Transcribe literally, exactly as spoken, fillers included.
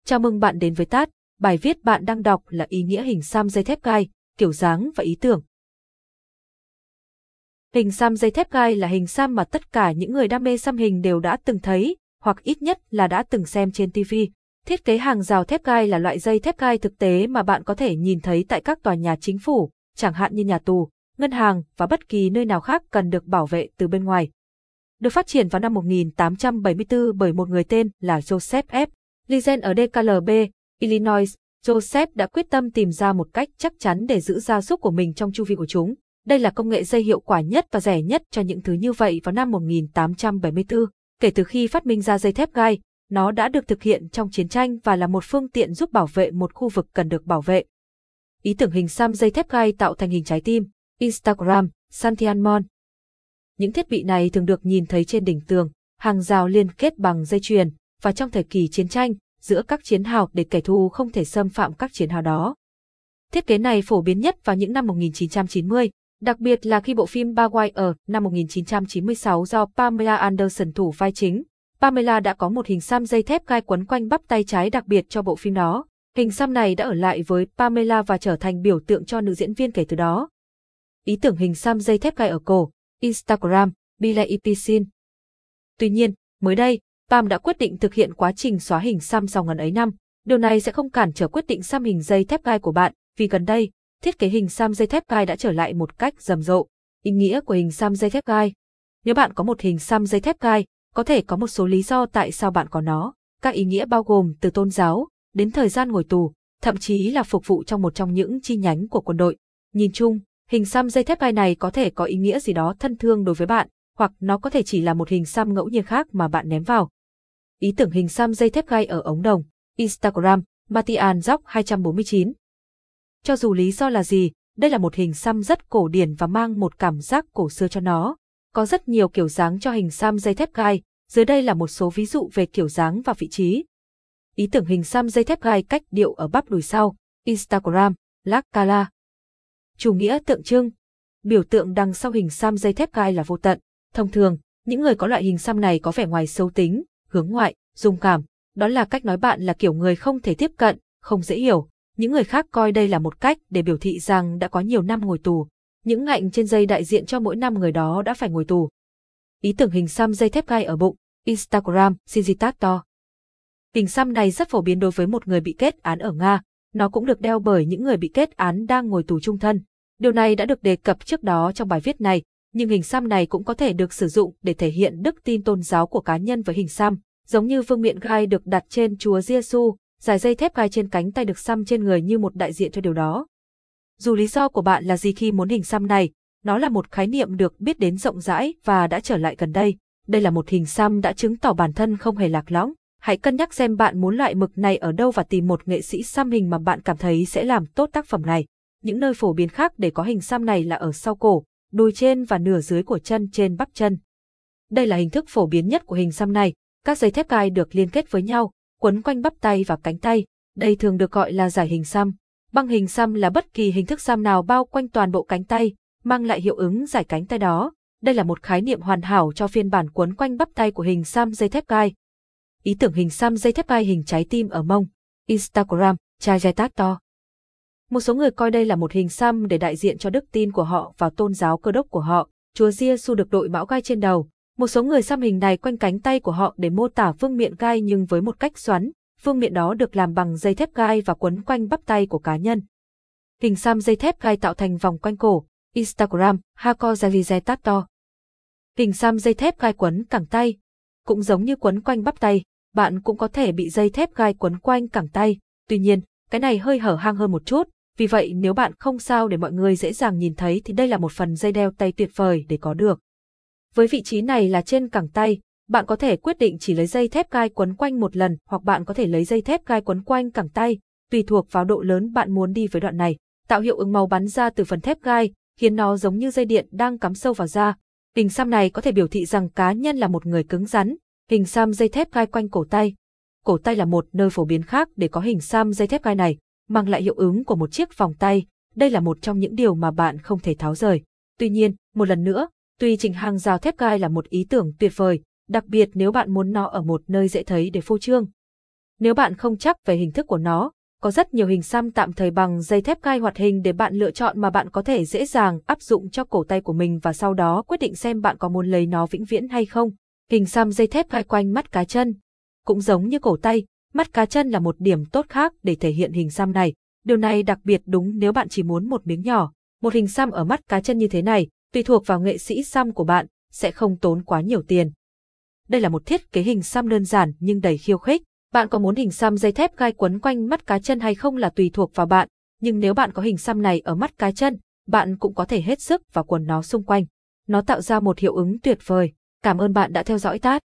Chào mừng bạn đến với tát, bài viết bạn đang đọc là ý nghĩa hình xăm dây thép gai, kiểu dáng và ý tưởng. Hình xăm dây thép gai là hình xăm mà tất cả những người đam mê xăm hình đều đã từng thấy, hoặc ít nhất là đã từng xem trên ti vi. Thiết kế hàng rào thép gai là loại dây thép gai thực tế mà bạn có thể nhìn thấy tại các tòa nhà chính phủ, chẳng hạn như nhà tù, ngân hàng và bất kỳ nơi nào khác cần được bảo vệ từ bên ngoài. Được phát triển vào năm một nghìn tám trăm bảy mươi tư bởi một người tên là Joseph F. Lizen ở đê ca lờ bê, Illinois, Joseph đã quyết tâm tìm ra một cách chắc chắn để giữ gia súc của mình trong chu vi của chúng. Đây là công nghệ dây hiệu quả nhất và rẻ nhất cho những thứ như vậy vào năm một nghìn tám trăm bảy mươi tư. Kể từ khi phát minh ra dây thép gai, nó đã được thực hiện trong chiến tranh và là một phương tiện giúp bảo vệ một khu vực cần được bảo vệ. Ý tưởng hình xăm dây thép gai tạo thành hình trái tim, Instagram, Santiamon. Những thiết bị này thường được nhìn thấy trên đỉnh tường, hàng rào liên kết bằng dây chuyền, và trong thời kỳ chiến tranh, giữa các chiến hào để kẻ thù không thể xâm phạm các chiến hào đó. Thiết kế này phổ biến nhất vào những năm một nghìn chín trăm chín mươi, đặc biệt là khi bộ phim Bagwire ở năm một nghìn chín trăm chín mươi sáu do Pamela Anderson thủ vai chính. Pamela đã có một hình xăm dây thép gai quấn quanh bắp tay trái đặc biệt cho bộ phim đó. Hình xăm này đã ở lại với Pamela và trở thành biểu tượng cho nữ diễn viên kể từ đó. Ý tưởng hình xăm dây thép gai ở cổ, Instagram, Billie Epicin. Tuy nhiên, mới đây, Pam đã quyết định thực hiện quá trình xóa hình xăm sau ngần ấy năm. Điều này sẽ không cản trở quyết định xăm hình dây thép gai của bạn, vì gần đây, thiết kế hình xăm dây thép gai đã trở lại một cách rầm rộ. Ý nghĩa của hình xăm dây thép gai. Nếu bạn có một hình xăm dây thép gai, có thể có một số lý do tại sao bạn có nó. Các ý nghĩa bao gồm từ tôn giáo, đến thời gian ngồi tù, thậm chí là phục vụ trong một trong những chi nhánh của quân đội. Nhìn chung, hình xăm dây thép gai này có thể có ý nghĩa gì đó thân thương đối với bạn, hoặc nó có thể chỉ là một hình xăm ngẫu nhiên khác mà bạn ném vào. Ý tưởng hình xăm dây thép gai ở ống đồng, Instagram, Matian Dốc hai trăm bốn mươi chín. Cho dù lý do là gì, đây là một hình xăm rất cổ điển và mang một cảm giác cổ xưa cho nó. Có rất nhiều kiểu dáng cho hình xăm dây thép gai, dưới đây là một số ví dụ về kiểu dáng và vị trí. Ý tưởng hình xăm dây thép gai cách điệu ở bắp đùi sau, Instagram, Lakala. Chủ nghĩa tượng trưng. Biểu tượng đằng sau hình xăm dây thép gai là vô tận. Thông thường, những người có loại hình xăm này có vẻ ngoài xấu tính, hướng ngoại, dung cảm. Đó là cách nói bạn là kiểu người không thể tiếp cận, không dễ hiểu. Những người khác coi đây là một cách để biểu thị rằng đã có nhiều năm ngồi tù. Những ngạnh trên dây đại diện cho mỗi năm người đó đã phải ngồi tù. Ý tưởng hình xăm dây thép gai ở bụng, Instagram, Sigitato. Hình xăm này rất phổ biến đối với một người bị kết án ở Nga. Nó cũng được đeo bởi những người bị kết án đang ngồi tù chung thân. Điều này đã được đề cập trước đó trong bài viết này, nhưng hình xăm này cũng có thể được sử dụng để thể hiện đức tin tôn giáo của cá nhân với hình xăm, giống như vương miện gai được đặt trên Chúa Giêsu, dải dây thép gai trên cánh tay được xăm trên người như một đại diện cho điều đó. Dù lý do của bạn là gì khi muốn hình xăm này, nó là một khái niệm được biết đến rộng rãi và đã trở lại gần đây. Đây là một hình xăm đã chứng tỏ bản thân không hề lạc lõng. Hãy cân nhắc xem bạn muốn loại mực này ở đâu và tìm một nghệ sĩ xăm hình mà bạn cảm thấy sẽ làm tốt tác phẩm này. Những nơi phổ biến khác để có hình xăm này là ở sau cổ, đùi trên và nửa dưới của chân trên bắp chân. Đây là hình thức phổ biến nhất của hình xăm này. Các dây thép gai được liên kết với nhau, quấn quanh bắp tay và cánh tay. Đây thường được gọi là dải hình xăm. Băng hình xăm là bất kỳ hình thức xăm nào bao quanh toàn bộ cánh tay, mang lại hiệu ứng dải cánh tay đó. Đây là một khái niệm hoàn hảo cho phiên bản quấn quanh bắp tay của hình xăm dây thép gai. Ý tưởng hình xăm dây thép gai hình trái tim ở mông, Instagram, Chajetato. Một số người coi đây là một hình xăm để đại diện cho đức tin của họ và tôn giáo Cơ đốc của họ. Chúa Giêsu được đội mão gai trên đầu. Một số người xăm hình này quanh cánh tay của họ để mô tả vương miện gai nhưng với một cách xoắn. Vương miện đó được làm bằng dây thép gai và quấn quanh bắp tay của cá nhân. Hình xăm dây thép gai tạo thành vòng quanh cổ, Instagram, Hakozalizetato. Hình xăm dây thép gai quấn cẳng tay. Cũng giống như quấn quanh bắp tay, bạn cũng có thể bị dây thép gai quấn quanh cẳng tay. Tuy nhiên, cái này hơi hở hang hơn một chút. Vì vậy nếu bạn không sao để mọi người dễ dàng nhìn thấy thì đây là một phần dây đeo tay tuyệt vời để có được. Với vị trí này là trên cẳng tay, bạn có thể quyết định chỉ lấy dây thép gai quấn quanh một lần hoặc bạn có thể lấy dây thép gai quấn quanh cẳng tay, tùy thuộc vào độ lớn bạn muốn đi với đoạn này, tạo hiệu ứng màu bắn ra từ phần thép gai, khiến nó giống như dây điện đang cắm sâu vào da. Hình xăm này có thể biểu thị rằng cá nhân là một người cứng rắn. Hình xăm dây thép gai quanh cổ tay. Cổ tay là một nơi phổ biến khác để có hình xăm dây thép gai này, mang lại hiệu ứng của một chiếc vòng tay. Đây là một trong những điều mà bạn không thể tháo rời. Tuy nhiên, một lần nữa, tùy chỉnh hàng rào thép gai là một ý tưởng tuyệt vời, đặc biệt nếu bạn muốn nó ở một nơi dễ thấy để phô trương. Nếu bạn không chắc về hình thức của nó, có rất nhiều hình xăm tạm thời bằng dây thép gai hoạt hình để bạn lựa chọn mà bạn có thể dễ dàng áp dụng cho cổ tay của mình và sau đó quyết định xem bạn có muốn lấy nó vĩnh viễn hay không. Hình xăm dây thép gai quanh mắt cá chân. Cũng giống như cổ tay, mắt cá chân là một điểm tốt khác để thể hiện hình xăm này. Điều này đặc biệt đúng nếu bạn chỉ muốn một miếng nhỏ. Một hình xăm ở mắt cá chân như thế này, tùy thuộc vào nghệ sĩ xăm của bạn, sẽ không tốn quá nhiều tiền. Đây là một thiết kế hình xăm đơn giản nhưng đầy khiêu khích. Bạn có muốn hình xăm dây thép gai quấn quanh mắt cá chân hay không là tùy thuộc vào bạn, nhưng nếu bạn có hình xăm này ở mắt cá chân, bạn cũng có thể hết sức và quấn nó xung quanh. Nó tạo ra một hiệu ứng tuyệt vời. Cảm ơn bạn đã theo dõi tát.